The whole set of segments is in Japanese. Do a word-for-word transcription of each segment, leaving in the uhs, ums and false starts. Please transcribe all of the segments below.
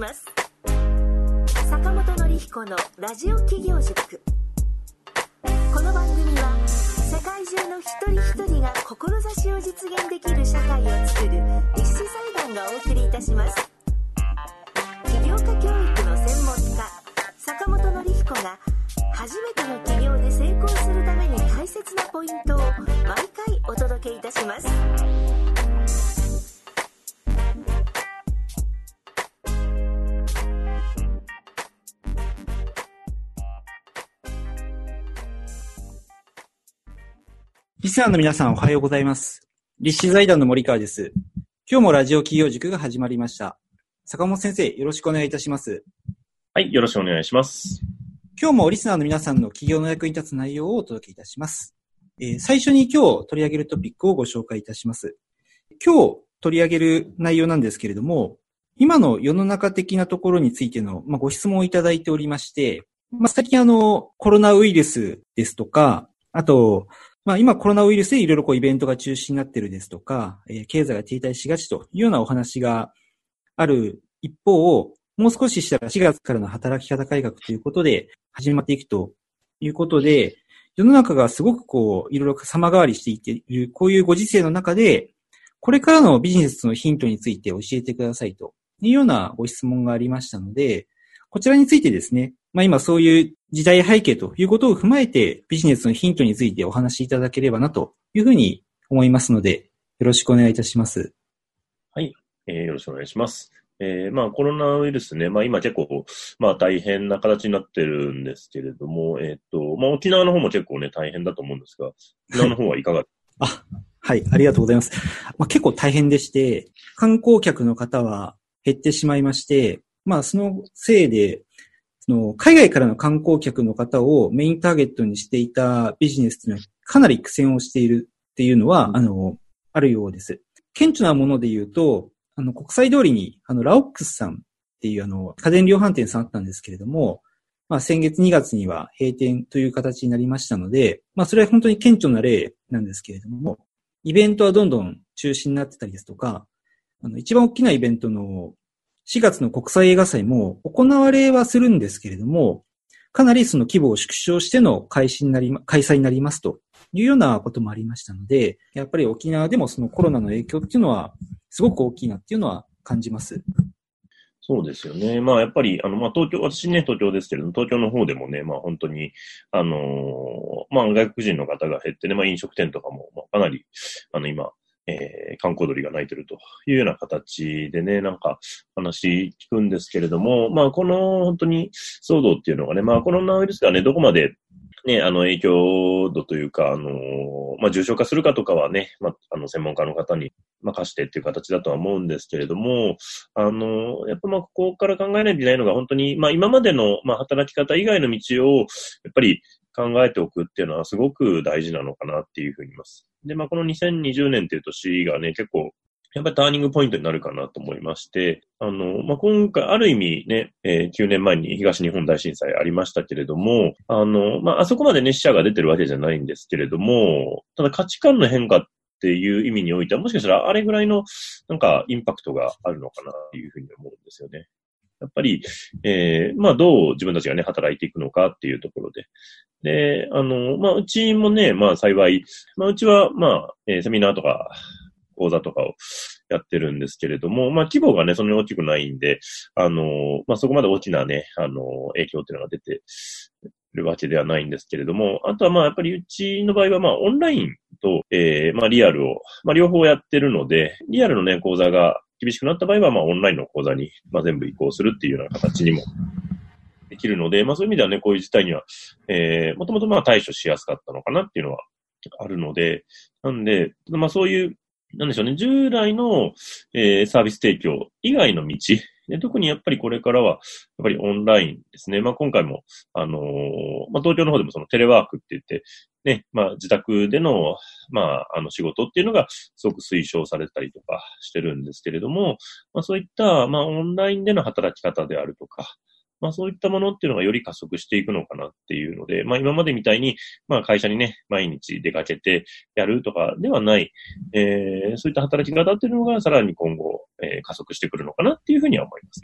ます。坂本典彦のラジオ企業塾。この番組は世界中の一人一人が志を実現できる社会を作る立志財団がお送りいたします。起業家教育の専門家坂本典彦が初めての起業で成功するために大切なポイントを毎回お届けいたします。 リスナーの皆さんおはようございます。立志財団の森川です。今日もラジオ企業塾が始まりました。坂本先生、よろしくお願いいたします。 はい、よろしくお願いします。 今日もリスナーの皆さんの起業の役に立つ内容をお届けいたします。えー、最初に今日取り上げるトピックをご紹介いたします。今日取り上げる内容なんですけれども、今の世の中的なところについての、まあ、ご質問をいただいておりまして、まあ、最近あの、コロナウイルスですとか、あと、まあ今コロナウイルスでいろいろこうイベントが中止になっているですとか、えー、経済が停滞しがちというようなお話がある一方、もう少ししたらしがつからの働き方改革ということで始まっていくということで、世の中がすごくこういろいろ様変わりしていっている、こういうご時世の中で、これからのビジネスのヒントについて教えてくださいというようなご質問がありましたので、こちらについてですね、まあ今そういう時代背景ということを踏まえてビジネスのヒントについてお話しいただければなというふうに思いますので、よろしくお願いいたします。 はい、えー、よろしくお願いします。えー、まあコロナウイルスね、まあ今結構まあ大変な形になってるんですけれども、えっと、まあ沖縄の方も結構ね大変だと思うんですが、沖縄の方はいかがですか？ あ、はい、ありがとうございます。まあ結構大変でして、観光客の方は減ってしまいまして、まあそのせいで、その海外からの観光客の方をメインターゲットにしていたビジネスというのはかなり苦戦をしているっていうのは、あの、あるようです。顕著なもので言うと、あの、国際通りに、あの、ラオックスさんっていうあの、家電量販店さんあったんですけれども、まあ先月にがつには閉店という形になりましたので、まあそれは本当に顕著な例なんですけれども、イベントはどんどん中止になってたりですとか、あの、一番大きなイベントのしがつの国際映画祭も行われはするんですけれども、かなりその規模を縮小しての開始になり、開催になりますというようなこともありましたので、やっぱり沖縄でもそのコロナの影響っていうのはすごく大きいなっていうのは感じます。 そうですよね。まあやっぱり、あの、まあ東京、私ね、東京ですけれども、東京の方でもね、まあ本当に、あのー、まあ外国人の方が減ってね、まあ飲食店とかも、まあかなり、あの今、えー、観光鳥が鳴いてるというような形でね、なんか話聞くんですけれども、まあこの本当に騒動っていうのがね、まあコロナウイルスがね、どこまでね、あの影響度というか、あのー、まあ重症化するかとかはね、まああの専門家の方に任してっていう形だとは思うんですけれども、あのー、やっぱまあここから考えないといけないのが本当に、まあ今までのまあ働き方以外の道を、やっぱり考えておくっていうのはすごく大事なのかなっていうふうに言います。で、まあこのにせんにじゅうねんっていう年がね、結構、やっぱりターニングポイントになるかなと思いまして、あの、まあ今回ある意味ね、えー、きゅうねんまえに東日本大震災ありましたけれども、あの、まああそこまでね、死者が出てるわけじゃないんですけれども、ただ価値観の変化っていう意味においては、もしかしたらあれぐらいのなんかインパクトがあるのかなっていうふうに思うんですよね。やっぱり、えー、まあどう自分たちがね、働いていくのかっていうところで。で、あの、まあうちもね、まあ幸い、まあうちはまあ、えー、セミナーとか講座とかをやってるんですけれども、まあ規模がね、そんなに大きくないんで、あの、まあそこまで大きなね、あの、影響っていうのが出てるわけではないんですけれども、あとはまあやっぱりうちの場合はまあオンラインと、えー、まあリアルを、まあ両方やってるので、リアルのね、講座が厳しくなった場合は、まあ、オンラインの講座に、まあ、全部移行するっていうような形にもできるので、まあ、そういう意味ではね、こういう事態には、えー、もともとまあ、対処しやすかったのかなっていうのはあるので、なんで、まあ、そういう、なんでしょうね、従来の、えー、サービス提供以外の道、で特にやっぱりこれからは、やっぱりオンラインですね。まあ、今回も、あのー、まあ、東京の方でもそのテレワークって言って、ね、まあ、自宅での、まあ、あの仕事っていうのがすごく推奨されたりとかしてるんですけれども、まあ、そういった、まあ、オンラインでの働き方であるとか、まあそういったものっていうのがより加速していくのかなっていうので、まあ今までみたいに、まあ会社にね、毎日出かけてやるとかではない、えー、そういった働き方っていうのがさらに今後、えー、加速してくるのかなっていうふうには思いますね。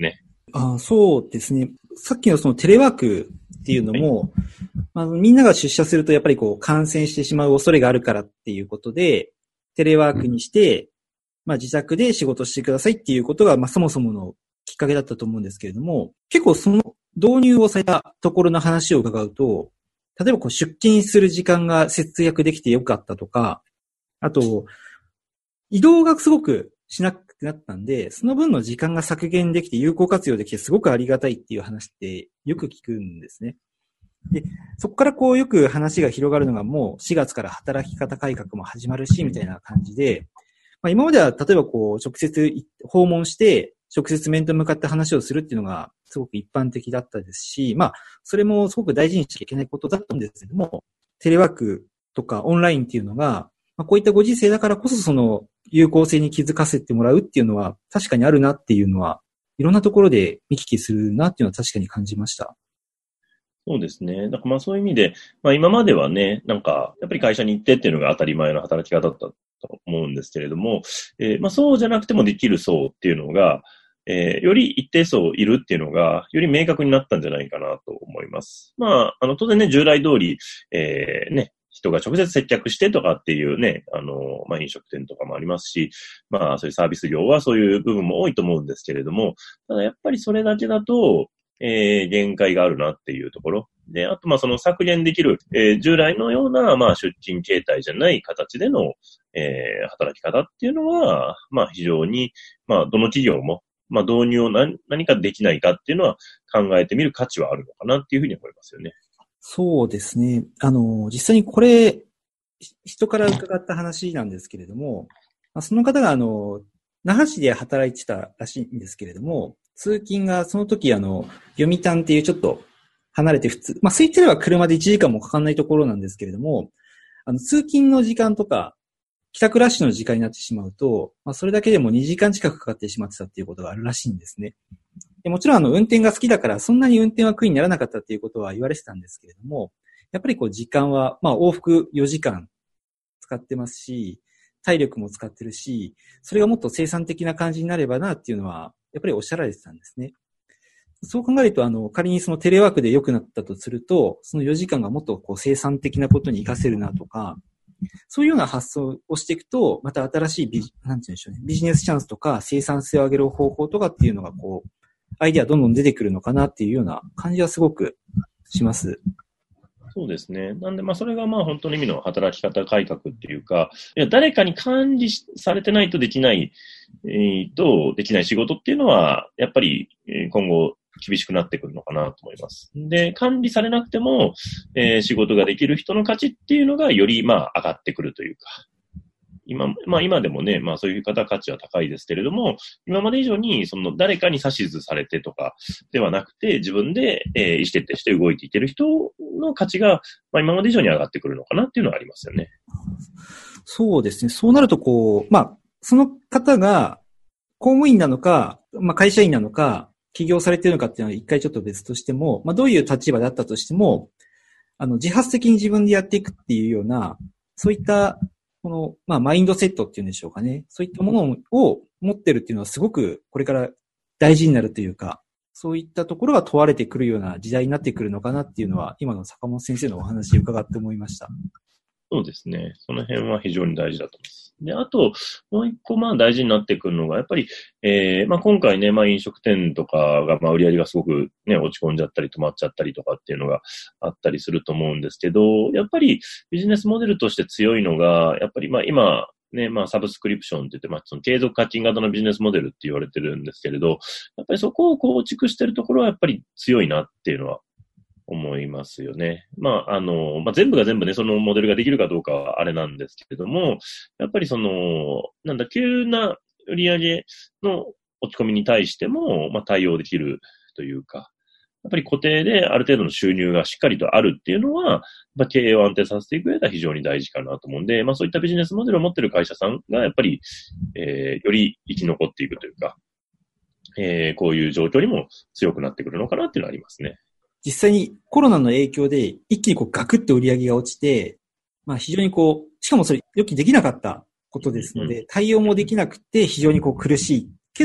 あ、そうですね。さっきのそのテレワークっていうのも、はい、まあ、みんなが出社するとやっぱりこう感染してしまう恐れがあるからっていうことで、テレワークにして、まあ自宅で仕事してくださいっていうことが、まあそもそものきっかけだったと思うんですけれども、結構その導入をされたところの話を伺うと、例えばこう出勤する時間が節約できてよかったとか、あと、移動がすごくしなくなったんで、その分の時間が削減できて有効活用できてすごくありがたいっていう話ってよく聞くんですね。で、そこからこうよく話が広がるのがもうしがつから働き方改革も始まるし、みたいな感じで、まあ今までは例えばこう直接訪問して、直接面と向かって話をするっていうのがすごく一般的だったですし、まあそれもすごく大事にしちゃいけないことだったんですけども、テレワークとかオンラインっていうのが、まあ、こういったご時世だからこそその有効性に気づかせてもらうっていうのは確かにあるなっていうのは、いろんなところで見聞きするなっていうのは確かに感じました。 そうですね。だからまあそういう意味で、まあ今まではね、なんか、やっぱり会社に行ってっていうのが当たり前の働き方だったと思うんですけれども、えー、まあそうじゃなくてもできる層っていうのが、えー、より一定層いるっていうのが、より明確になったんじゃないかなと思います。まあ、あの、当然ね、従来通り、えー、ね、人が直接接客してとかっていうね、あの、まあ飲食店とかもありますし、まあそういうサービス業はそういう部分も多いと思うんですけれども、ただやっぱりそれだけだと、えー、限界があるなっていうところ。で、あと、まあ、その削減できる、えー、従来のような、まあ、出勤形態じゃない形での、えー、働き方っていうのは、まあ、非常に、まあ、どの企業も、まあ、導入を何、何かできないかっていうのは考えてみる価値はあるのかなっていうふうに思いますよね。 そうですね。あの、実際にこれ、人から伺った話なんですけれども、その方が、あの、那覇市で働いてたらしいんですけれども、通勤がその時あの、読谷っていうちょっと離れて普通、まあ、空いてれば車でいちじかんもかかんないところなんですけれども、あの、通勤の時間とか、帰宅ラッシュの時間になってしまうと、まあ、それだけでもにじかん近くかかってしまってたっていうことがあるらしいんですね。でもちろんあの、運転が好きだから、そんなに運転は苦にならなかったっていうことは言われてたんですけれども、やっぱりこう時間は、まあ、往復よじかん使ってますし、体力も使ってるし、それがもっと生産的な感じになればなっていうのは、やっぱりおっしゃられてたんですね。そう考えると、あの、仮にそのテレワークで良くなったとすると、そのよじかんがもっとこう生産的なことに活かせるなとか、そういうような発想をしていくと、また新しいビジ、なんて言うんでしょうね、ビジネスチャンスとか生産性を上げる方法とかっていうのがこう、アイデアどんどん出てくるのかなっていうような感じはすごくします。 そうですね。なんで、まあ、それがまあ、本当の意味の働き方改革っていうか、いや、誰かに管理されてないとできない、えー、と、できない仕事っていうのは、やっぱり、今後、厳しくなってくるのかなと思います。で、管理されなくても、えー、仕事ができる人の価値っていうのが、より、まあ、上がってくるというか、今、まあ今でもね、まあそういう方価値は高いですけれども、今まで以上にその誰かに指図されてとかではなくて、自分で、えー、意思決定して動いていける人の価値が、まあ今まで以上に上がってくるのかなっていうのはありますよね。 そうですね。そうなるとこう、まあ、その方が公務員なのか、まあ会社員なのか、起業されているのかっていうのは一回ちょっと別としても、まあどういう立場だったとしても、あの、自発的に自分でやっていくっていうような、そういったこの、まあ、マインドセットっていうんでしょうかね。そういったものを持ってるっていうのはすごくこれから大事になるというか、そういったところが問われてくるような時代になってくるのかなっていうのは、今の坂本先生のお話を伺って思いました。 そうですね。その辺は非常に大事だと思います。で、あと、もう一個、まあ大事になってくるのが、やっぱり、えー、まあ今回ね、まあ飲食店とかが、まあ売り上げがすごくね、落ち込んじゃったり止まっちゃったりとかっていうのがあったりすると思うんですけど、やっぱりビジネスモデルとして強いのが、やっぱりまあ今、ね、まあサブスクリプションって言って、まあその継続課金型のビジネスモデルって言われてるんですけれど、やっぱりそこを構築してるところはやっぱり強いなっていうのは思いますよね。まあ、あの、まあ、全部が全部ね、そのモデルができるかどうかはあれなんですけれども、やっぱりその、なんだ、急な売り上げの落ち込みに対しても、まあ、対応できるというか、やっぱり固定である程度の収入がしっかりとあるっていうのは、まあ、経営を安定させていく上では非常に大事かなと思うんで、まあ、そういったビジネスモデルを持っている会社さんが、やっぱり、えー、より生き残っていくというか、えー、こういう状況にも強くなってくるのかなっていうのはありますね。 実際にコロナの影響で一気にこうガクッと売り上げが落ちて、まあ非常にこう、しかもそれ予期できなかったことですので、対応もできなくて非常にこう苦しい。けど、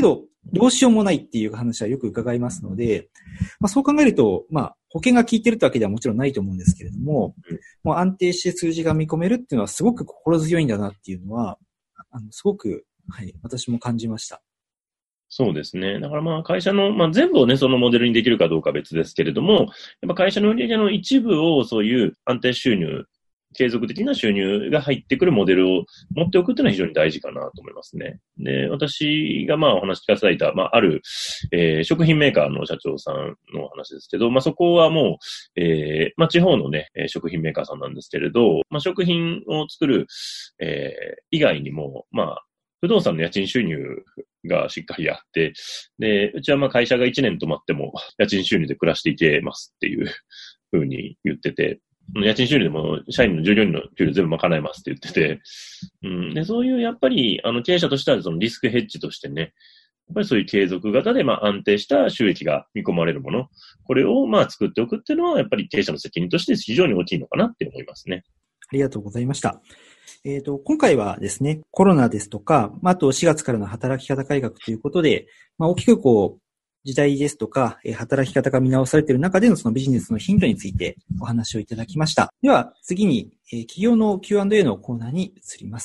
どうしようもないっていう話はよく伺いますので、まあ、そう考えると、まあ、保険が効いてるってわけではもちろんないと思うんですけれども、うん、もう安定して数字が見込めるっていうのはすごく心強いんだなっていうのは、あのすごく、はい、私も感じました。 そうですね。だからまあ会社の、まあ全部をね、そのモデルにできるかどうかは別ですけれども、やっぱ会社の売上の一部をそういう安定収入、継続的な収入が入ってくるモデルを持っておくっていうのは非常に大事かなと思いますね。で、私がまあお話聞かせていただいた、まあある、えー、食品メーカーの社長さんの話ですけど、まあそこはもう、えー、まあ地方のね、食品メーカーさんなんですけれど、まあ食品を作る、えー、以外にも、まあ不動産の家賃収入がしっかりあって、で、うちはまあ会社がいちねん止まっても家賃収入で暮らしていけますっていうふうに言ってて、家賃収入でも社員の従業員の給料全部賄えますって言ってて、うん、で、そういうやっぱりあの経営者としてはそのリスクヘッジとしてね、やっぱりそういう継続型でまあ安定した収益が見込まれるもの、これをまあ作っておくっていうのはやっぱり経営者の責任として非常に大きいのかなって思いますね。 ありがとうございました。えっと、今回はですね、コロナですとか、あとしがつからの働き方改革ということで、まあ、大きくこう、時代ですとか、働き方が見直されている中でのそのビジネスのヒントについてお話をいただきました。では、次に、企業の キューアンドエー のコーナーに移ります。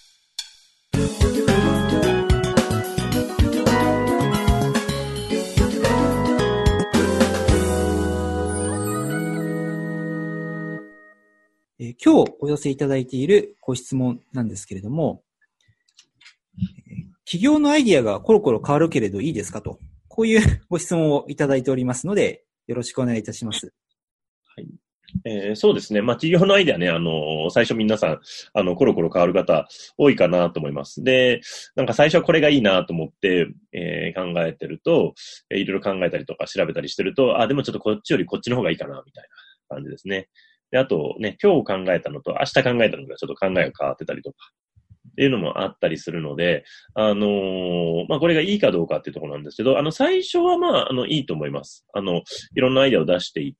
えー、今日お寄せいただいているご質問なんですけれども、えー、企業のアイディアがコロコロ変わるけれどいいですかと、こういうご質問をいただいておりますので、よろしくお願いいたします。 はい。えー、そうですね。まあ、企業のアイデアね、あのー、最初皆さん、あの、コロコロ変わる方多いかなと思います。で、なんか最初はこれがいいなと思って、えー、考えてると、えー、いろいろ考えたりとか調べたりしてると、あ、でもちょっとこっちよりこっちの方がいいかな、みたいな感じですね。で、あとね、今日考えたのと明日考えたのがちょっと考えが変わってたりとか、っていうのもあったりするので、あのー、まあ、これがいいかどうかっていうところなんですけど、あの、最初はまあ、あの、いいと思います。あの、いろんなアイデアを出していって、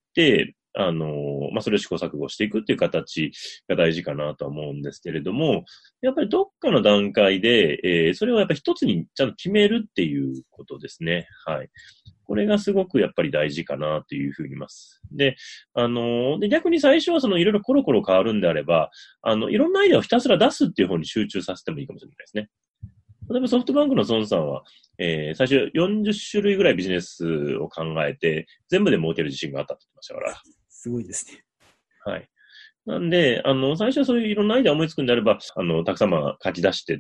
あのー、まあ、それを試行錯誤していくっていう形が大事かなとは思うんですけれども、やっぱりどっかの段階で、えー、それをやっぱり一つにちゃんと決めるっていうことですね。はい。これがすごくやっぱり大事かなというふうに言います。で、あの、で、逆に最初はそのいろいろコロコロ変わるんであれば、あの、いろんなアイデアをひたすら出すっていう方に集中させてもいいかもしれないですね。例えばソフトバンクの孫さんは、えー、最初よんじゅっしゅるいぐらいビジネスを考えて、全部で儲ける自信があったって言ってましたから。 すごいですね。 はい。なんで、あの、最初はそういういろんなアイデアを思いつくんであれば、あの、たくさんまあ書き出してって、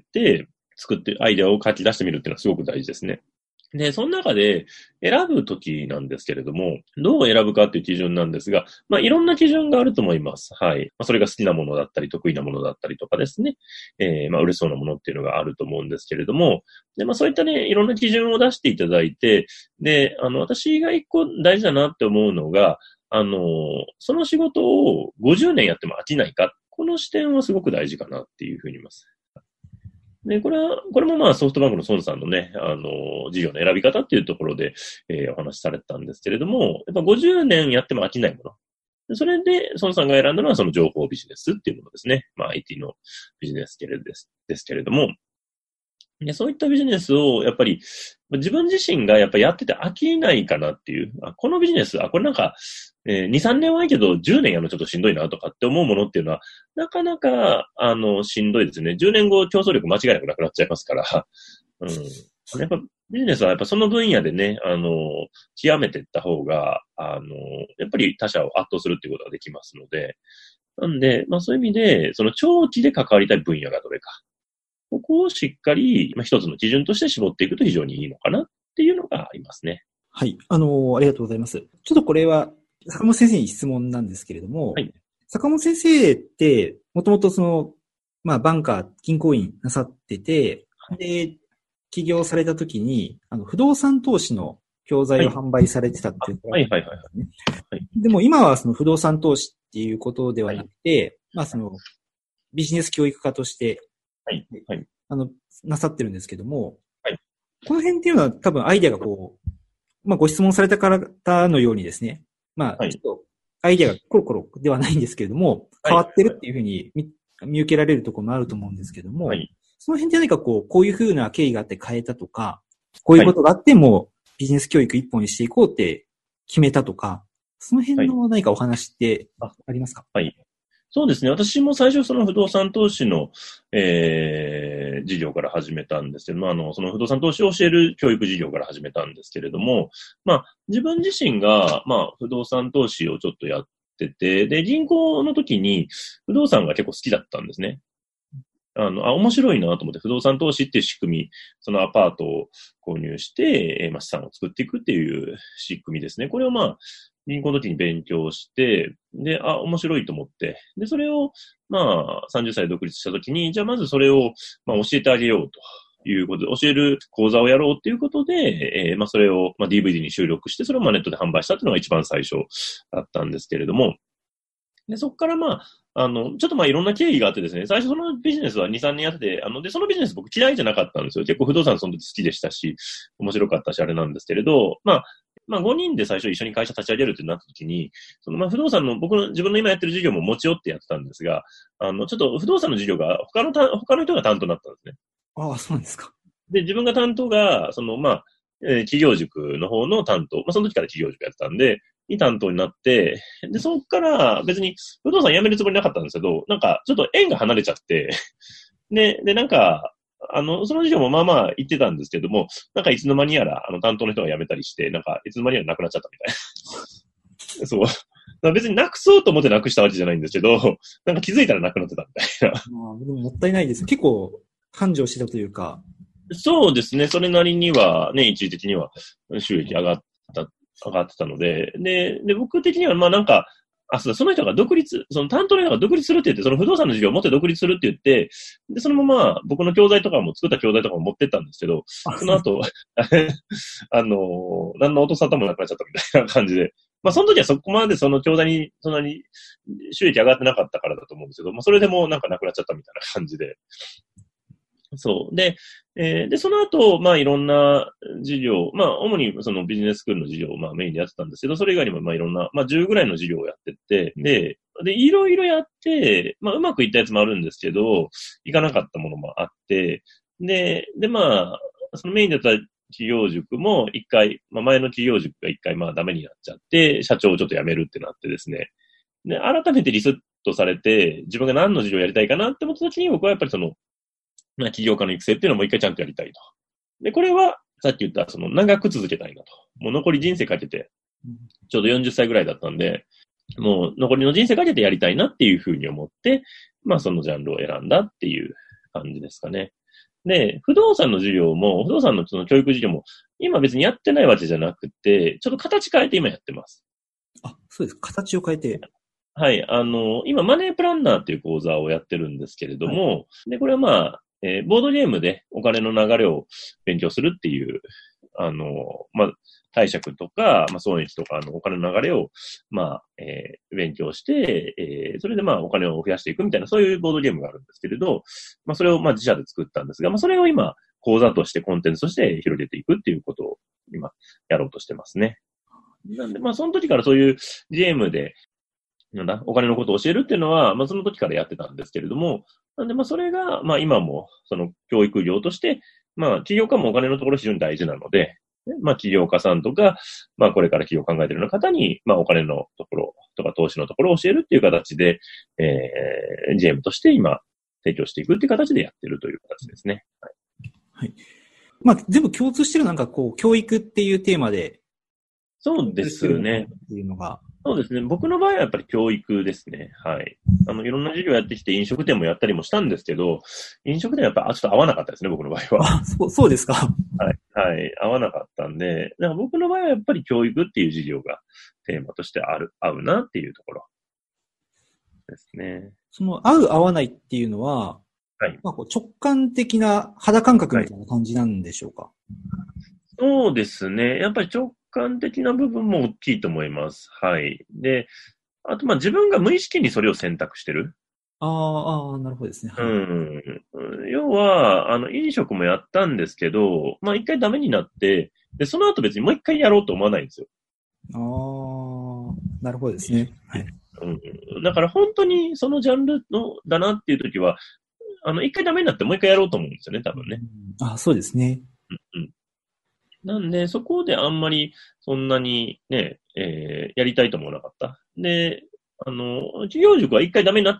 作って、アイデアを書き出してみるっていうのはすごく大事ですね。で、その中で選ぶときなんですけれども、どう選ぶかっていう基準なんですが、まあ、いろんな基準があると思います。はい。まあ、それが好きなものだったり、得意なものだったりとかですね。えー、まあ、売れそうなものっていうのがあると思うんですけれども、で、まあ、そういったね、いろんな基準を出していただいて、で、あの、私が一個大事だなって思うのが、あの、その仕事をごじゅうねんやっても飽きないか、この視点はすごく大事かなっていうふうに言います。で、これは、これもまあソフトバンクの孫さんのね、あの、事業の選び方っていうところで、えー、お話しされてたんですけれども、やっぱごじゅうねんやっても飽きないもの。でそれで、孫さんが選んだのはその情報ビジネスっていうものですね。まあ アイティー のビジネスです、ですけれども、で、そういったビジネスを、やっぱり、自分自身がやっぱやってて飽きないかなっていう、あ、このビジネス、あ、これなんか、えー、に、さんねんはいいけど、じゅうねんやるのちょっとしんどいなとかって思うものっていうのは、なかなか、あの、しんどいですね。じゅうねんご競争力間違いなくなくなっちゃいますから。うん。やっぱビジネスはやっぱその分野でね、あの、極めていった方が、あの、やっぱり他者を圧倒するっていうことができますので、なんで、まあそういう意味で、その長期で関わりたい分野がどれか。ここをしっかり、まあ、一つの基準として絞っていくと非常にいいのかなっていうのがありますね。 はい。あのー、ありがとうございます。ちょっとこれは、坂本先生に質問なんですけれども、はい、坂本先生って、もともとその、まあ、バンカー、銀行員なさってて、で、起業された時に、あの、不動産投資の教材を販売されてたっていうことなんですね。はいはいはいはい。でも今はその不動産投資っていうことではなくて、はい、まあその、ビジネス教育家として、はい。はい。あの、なさってるんですけども、はい。この辺っていうのは多分アイデアがこう、まあご質問された方のようにですね、まあちょっとアイデアがコロコロではないんですけれども、変わってるっていうふうに 見, 見受けられるところもあると思うんですけども、はい。その辺って何かこう、こういうふうな経緯があって変えたとか、 こういうことがあってもビジネス教育一本にしていこうって決めたとか、その辺の何かお話ってありますか？ はい。そうですね。私も最初その不動産投資の、えー、事業から始めたんですけども、あの、その不動産投資を教える教育事業から始めたんですけれども、まあ、自分自身が、まあ、不動産投資をちょっとやってて、で、銀行の時に不動産が結構好きだったんですね。あの、あ、面白いなと思って不動産投資っていう仕組み、そのアパートを購入して、えー、まあ、資産を作っていくっていう仕組みですね。これをまあ、銀行の時に勉強して、で、あ、面白いと思って、で、それを、まあ、さんじゅっさいで独立した時に、じゃあまずそれを、まあ、教えてあげようということで、教える講座をやろうっていうことで、えー、まあ、それを、まあ、ディーブイディー に収録して、それをまあネットで販売したっていうのが一番最初だったんですけれども、で、そこからまあ、あの、ちょっとまあいろんな経緯があってですね、最初そのビジネスはに、さんねんやってて、あの、で、そのビジネス僕嫌いじゃなかったんですよ。結構不動産その時好きでしたし、面白かったし、あれなんですけれど、まあ、まあごにんで最初一緒に会社立ち上げるってなった時に、そのまあ不動産の僕の自分の今やってる事業も持ち寄ってやってたんですが、あの、ちょっと不動産の事業が他のた、他の人が担当になったんですね。 ああ、そうなんですか。 で、自分が担当が、そのまあ、えー、企業塾の方の担当、まあその時から企業塾やってたんで、に担当になって、で、そこから別に不動産辞めるつもりなかったんですけど、なんかちょっと縁が離れちゃって、で、で、なんか、あの、その事業もまあまあ言ってたんですけども、なんかいつの間にやら、あの、担当の人が辞めたりして、なんかいつの間にやらなくなっちゃったみたいな。そう。別になくそうと思ってなくしたわけじゃないんですけど、なんか気づいたらなくなってたみたいな。 まあ、でももったいないです。結構、繁盛してたというか。 そうですね。それなりには、ね、一時的には収益上がった、上がってたので、で、で、僕的には、まあなんか、あ、そうだ、その人が独立、その担当の人が独立するって言って、その不動産の事業を持って独立するって言って、で、そのまま僕の教材とかも作った教材とかも持ってったんですけど、その後、あの、何の音沙汰もなくなっちゃったみたいな感じで、まあその時はそこまでその教材にそんなに収益上がってなかったからだと思うんですけど、まあそれでもなんかなくなっちゃったみたいな感じで、そう。で、えー、で、その後、まあいろんな事業、まあ主にそのビジネススクールの事業をまあメインでやってたんですけど、それ以外にもまあいろんな、まあじゅうぐらいの事業をやってって、で、で、いろいろやって、まあうまくいったやつもあるんですけど、いかなかったものもあって、で、でまあ、そのメインだった企業塾も一回、まあ前の企業塾が一回まあダメになっちゃって、社長をちょっと辞めるってなってですね。で、改めてリセットされて、自分が何の事業をやりたいかなって思った時に僕はやっぱりその、まあ、起業家の育成っていうのをもう一回ちゃんとやりたいと。で、これは、さっき言った、その、長く続けたいなと。もう残り人生かけて、ちょうどよんじゅっさいぐらいだったんで、もう残りの人生かけてやりたいなっていうふうに思って、まあ、そのジャンルを選んだっていう感じですかね。で、不動産の授業も、不動産のその教育授業も、今別にやってないわけじゃなくて、ちょっと形変えて今やってます。 あ、そうです。形を変えて。 はい。あの、今、マネープランナーっていう講座をやってるんですけれども、はい、で、これはまあ、えー、ボードゲームでお金の流れを勉強するっていう、あの、まあ、貸借とか、まあ、損益とかのお金の流れを、まあ、えー、勉強して、えー、それでまあ、お金を増やしていくみたいな、そういうボードゲームがあるんですけれど、まあ、それをまあ、自社で作ったんですが、まあ、それを今、講座としてコンテンツとして広げていくっていうことを今、やろうとしてますね。なんで、まあ、その時からそういうゲームで、なんだ、お金のことを教えるっていうのは、まあ、その時からやってたんですけれども、なんで、まあ、それが、まあ、今も、その、教育業として、まあ、起業家もお金のところ非常に大事なので、まあ、起業家さんとか、まあ、これから起業を考えているような方に、まあ、お金のところとか投資のところを教えるっていう形で、えー、ジェームとして今、提供していくっていう形でやってるという形ですね。はい。 はい。まあ、全部共通してるなんか、こう、教育っていうテーマで。 そうですね。 っていうのが。 そうですね。僕の場合はやっぱり教育ですね。はい。あの、いろんな授業やってきて飲食店もやったりもしたんですけど、飲食店はやっぱちょっと合わなかったですね、僕の場合は。 あ、そう、そうですか。 はい。はい。合わなかったんで、だから僕の場合はやっぱり教育っていう授業がテーマとしてある、合うなっていうところですね。 その、合う合わないっていうのは、はい。まあ、こう直感的な肌感覚みたいな感じなんでしょうか。はい、 そうですね。やっぱり直感的な部分も大きいと思います。はい。で、あと、ま、自分が無意識にそれを選択してる。 ああ、ああ、なるほどですね。 はい、うん。要は、あの、飲食もやったんですけど、まあ、一回ダメになって、で、その後別にもう一回やろうと思わないんですよ。 ああ、なるほどですね。はい。 うん。だから本当にそのジャンルのだなっていう時は、あの、一回ダメになってもう一回やろうと思うんですよね、多分ね。 うん、ああ、そうですね。 うんうん。 なんで、そこであんまりそんなにね、えー、やりたいと思わなかった。で、あの、企業塾は一回ダメになって、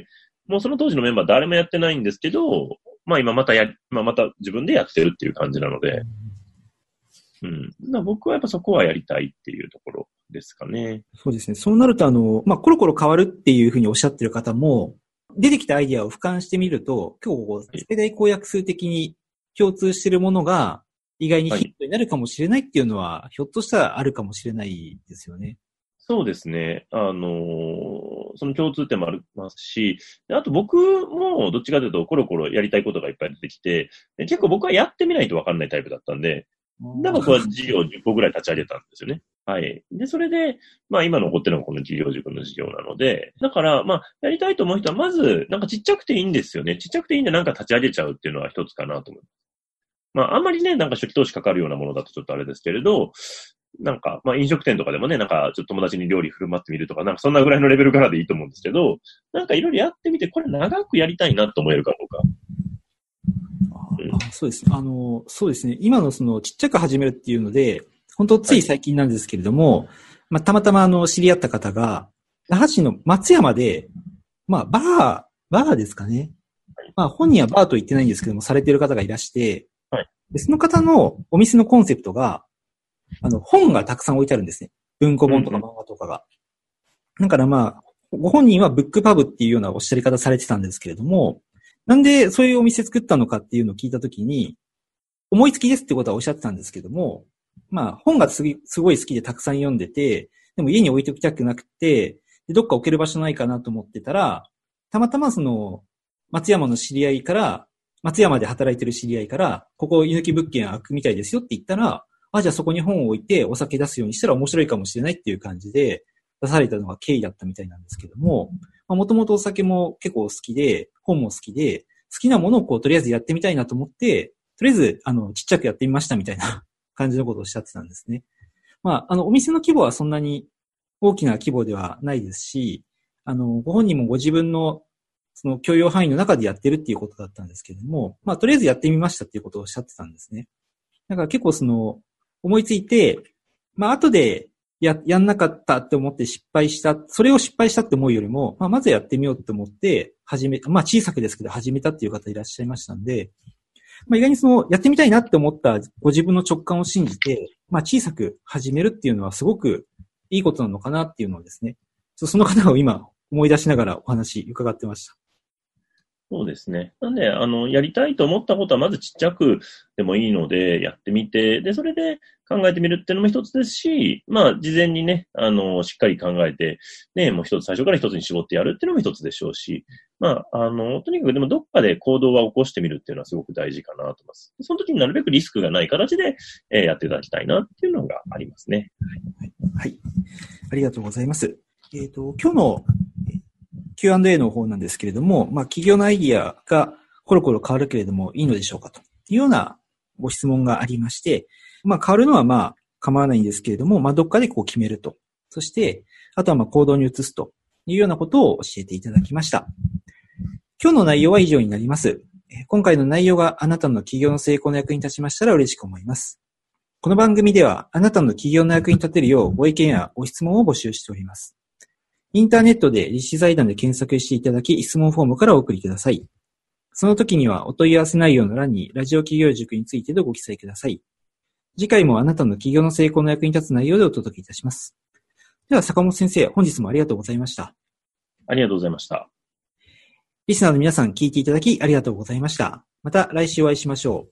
もうその当時のメンバー誰もやってないんですけど、まあ今またや、まあまた自分でやってるっていう感じなので、うん。だ僕はやっぱそこはやりたいっていうところですかね。 そうですね。そうなるとあの、まあコロコロ変わるっていうふうにおっしゃってる方も、出てきたアイディアを俯瞰してみると、今日世代公約数的に共通しているものが意外にヒットになるかもしれないっていうのは、はい、ひょっとしたらあるかもしれないですよね。 そうですね。あのー、その共通点もありますし、あと僕もどっちかというとコロコロやりたいことがいっぱい出てきて、結構僕はやってみないと分かんないタイプだったんで、だから僕は事業じゅっこぐらい立ち上げたんですよね。はい。で、それで、まあ今残ってるのがこの事業塾の事業なので、だから、まあ、やりたいと思う人はまず、なんかちっちゃくていいんですよね。ちっちゃくていいんでなんか立ち上げちゃうっていうのは一つかなと思います。まあ、あんまりね、なんか初期投資かかるようなものだとちょっとあれですけれど、なんか、まあ飲食店とかでもね、なんかちょっと友達に料理振る舞ってみるとか、なんかそんなぐらいのレベルからでいいと思うんですけど、なんかいろいろやってみて、これ長くやりたいなと思えるかどうか。 うん、あそうですね。あの、そうですね。今のそのちっちゃく始めるっていうので、本当つい最近なんですけれども、はい、まあたまたまあの知り合った方が、那覇市の松山で、まあバー、バーですかね。はい、まあ本人はバーと言ってないんですけども、されている方がいらして、はい、でその方のお店のコンセプトが、あの、本がたくさん置いてあるんですね。文庫本とか漫画とかが。うんうん、だからまあ、ご本人はブックパブっていうようなおっしゃり方されてたんですけれども、なんでそういうお店作ったのかっていうのを聞いたときに、思いつきですってことはおっしゃってたんですけども、まあ、本がすごい好きでたくさん読んでて、でも家に置いておきたくなくて、でどっか置ける場所ないかなと思ってたら、たまたまその、松山の知り合いから、松山で働いてる知り合いから、ここ居抜き物件開くみたいですよって言ったら、あ、じゃあそこに本を置いてお酒出すようにしたら面白いかもしれないっていう感じで出されたのが経緯だったみたいなんですけども、もともとお酒も結構好きで、本も好きで、好きなものをこうとりあえずやってみたいなと思って、とりあえずあのちっちゃくやってみましたみたいな感じのことをおっしゃってたんですね。まあ、あのお店の規模はそんなに大きな規模ではないですし、あのご本人もご自分のその許容範囲の中でやってるっていうことだったんですけども、まあとりあえずやってみましたっていうことをおっしゃってたんですね。だから結構その思いついて、まあ後でや、やんなかったって思って失敗した、それを失敗したって思うよりも、まあまずやってみようって思って始め、まあ小さくですけど始めたっていう方いらっしゃいましたんで、まあ意外にそのやってみたいなって思ったご自分の直感を信じて、まあ小さく始めるっていうのはすごくいいことなのかなっていうのをですね、その方を今思い出しながらお話伺ってました。 そうですね。なんで、あの、やりたいと思ったことはまずちっちゃくでもいいので、やってみて、で、それで考えてみるっていうのも一つですし、まあ、事前にね、あの、しっかり考えて、ね、もう一つ、最初から一つに絞ってやるっていうのも一つでしょうし、まあ、あの、とにかくでもどっかで行動は起こしてみるっていうのはすごく大事かなと思います。その時になるべくリスクがない形で、えー、やっていただきたいなっていうのがありますね。 はい。はい。ありがとうございます。えっと、今日のキューアンドエー の方なんですけれども、まあ、企業のアイディアがコロコロ変わるけれどもいいのでしょうかというようなご質問がありまして、まあ、変わるのはまあ、構わないんですけれども、まあ、どっかでこう決めると。そして、あとはまあ、行動に移すというようなことを教えていただきました。今日の内容は以上になります。今回の内容があなたの企業の成功の役に立ちましたら嬉しく思います。この番組ではあなたの企業の役に立てるようご意見やご質問を募集しております。インターネットで立志財団で検索していただき、質問フォームからお送りください。その時にはお問い合わせ内容の欄にラジオ企業塾についてとご記載ください。次回もあなたの企業の成功の役に立つ内容でお届けいたします。では坂本先生、本日もありがとうございました。 ありがとうございました。 リスナーの皆さん聞いていただきありがとうございました。また来週お会いしましょう。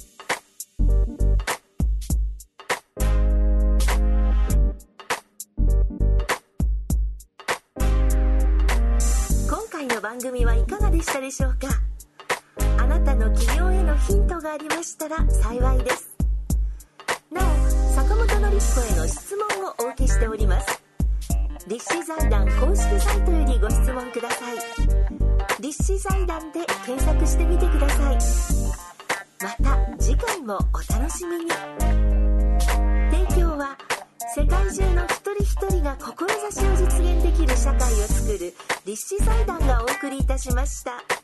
番組はいかがでしたでしょうか。あなたの企業へのヒントがありましたら幸いです。なお、坂本典彦への質問をお受けしております。立志財団公式サイトよりご質問ください。立志財団で検索してみてください。また次回もお楽しみに。提供は世界中の一人一人が志を実現できる社会を作る立志財団がお送りいたしました。